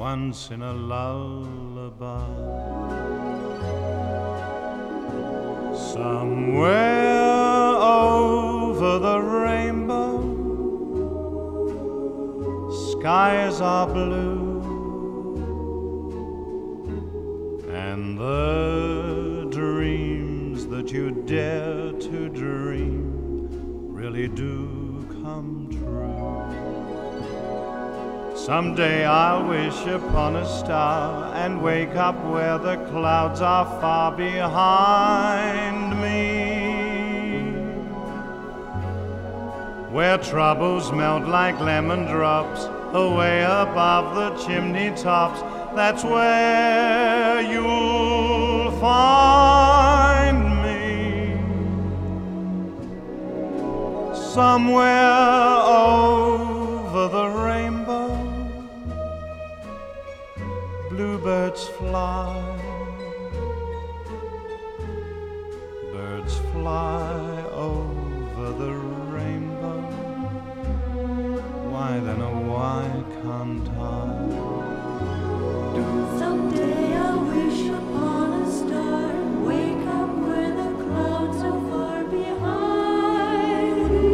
once in a lullaby. Somewhere over the rainbow, skies are blue, and the dreams that you dare to dream really do come true. Someday I'll wish upon a star and wake up where the clouds are far behind me, where troubles melt like lemon drops away above the chimney tops. That's where you'll find me, somewhere over the rainbow. Bluebirds fly, birds fly over the rainbow. Why then, oh why can't I? Someday I'll wish upon a star and wake up where the clouds are far behind me,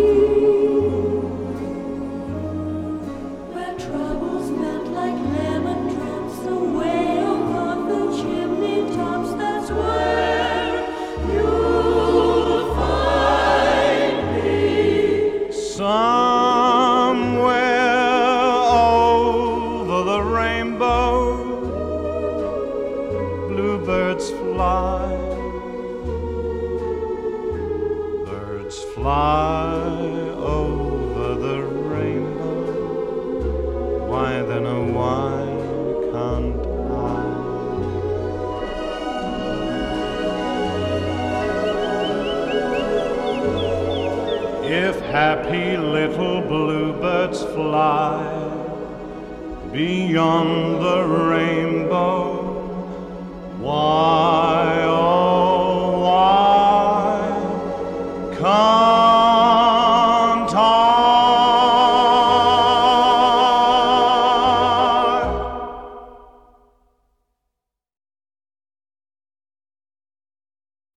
where troubles melt like lemon drops away above the chimney tops. That's where you'll find me, Somewhere over the rainbow, bluebirds fly, birds fly over the rainbow. Why then, oh why can't I? If happy little bluebirds fly beyond the rainbow, why